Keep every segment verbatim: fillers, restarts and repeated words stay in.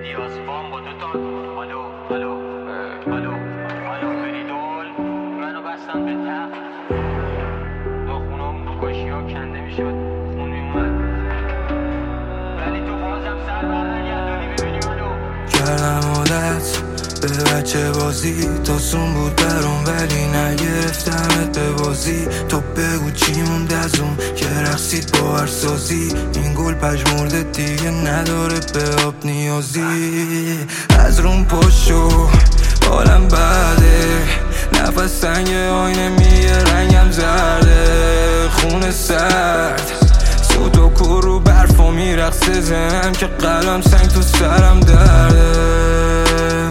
دیاسپام با دو تا الو الو الو الو بریدول منو بستن به تخت داخونام رو کاشی ها کنده میشد خون میومد ولی تو بازم سر برنگردانی ببینی منو کردم عادت به بچه بازی تاسون بود برام ولی نگرفتمت به بازی. تو بگو چی موند از اون که رقصید با هر سازی. این گل پژمرده دیگه نداره به آب نیازی. از روم پاشو حالم بده نفس سنگ آینه میگه رنگم زرده. خون سرد سوت و کور رو برفا میرقصه زنم که قلم سنگ تو سرم درده.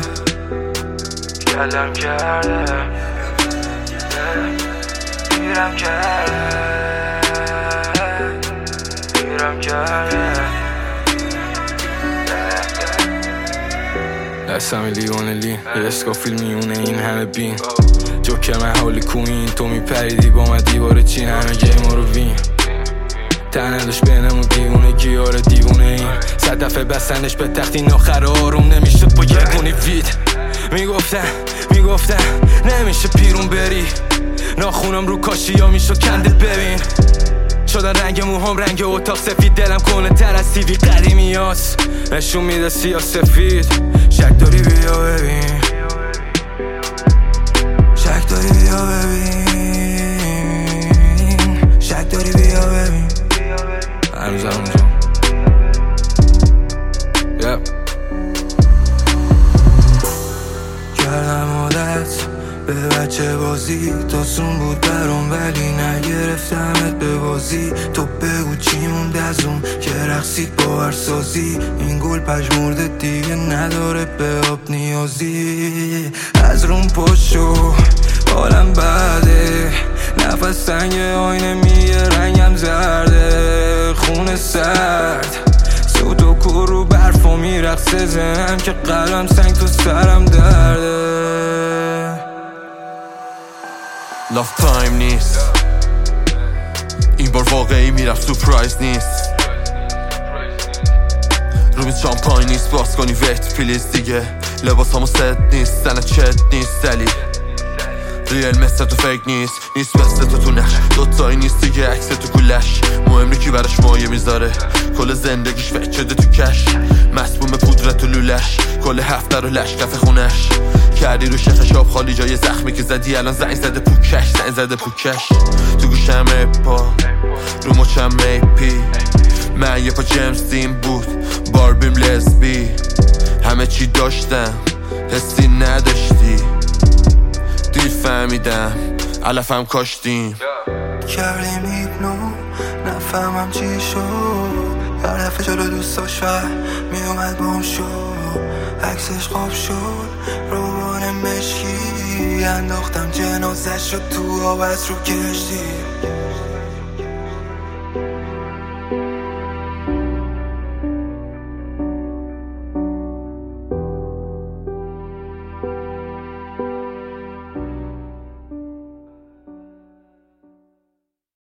کلم کرده گیرم کرده گیرم کرده دستم لیوان لی یه اسکافیل میونه این همه بین جوکر من حالی کوین تو میپریدی با من دیوار چین همه گیما رو وین تنهدش بینمون دیوونه گیاره دیوونه این صد دفعه بستنش به تخت این آخر آروم نمیشد با یه گونی وید. میگفتن میگفتن نمیشه پیرون بری ناخونم رو کاشی یا میشد کنده ببین شدن رنگ موهام رنگ اتاق سفید دلم کنه تر از تیوی قدیمی هاست نشون میده سیاه سفید. شک داری بیا ببین شک داری بیا ببین شک داری بیا ببین هنوزم اونجا yeah. کردم عادت به بچه بازی تاسون بود برام ولی نگرفتمت به بازی. تو بگو چی موند از اون که رقصید با هر سازی. این گل پژمرده دیگه نداره به آب نیازی. از روم پاشو حالم بده نفس سنگ آینه میگه رنگم زرده. خون سرد سوت و کور رو برفا میرقصه زنم که قلم سنگ تو سرم درده. لاف تایم نیست این بار واقعی میرفت سورپرایز نیست رو میز شامپاین نیست باز کنی ویت پلیز دیگه لباس همو ست نیست زنه چت نیست دلی ریل مثل تو فیک نیست نیست مثل تو تو نش دوتایی نیست دیگه عکس تو گولش مهم نی کی براش مایه میذاره کل زندگیش فکر شده تو کش مسموم پودر تو لولش کل هفته رو لش کف خونش کردی رو شخش آب خالی جای زخمی که زدی الان زنگ زده پوکش زنگ زده پوکش تو گوشم اپا رو مچم میپی من یه پا جیمز دین بود باربیم لزبی همه چی داشتم حسی نداشتی دیر فهمیدم علفم کاشتیم کردیم هیپنو نفهمم چی شد هر دفعه جلو دوستاش فر میومد بام شد عکسش خواب شد روان مشکی انداختم جنازش شد تو آب از رو کشتی.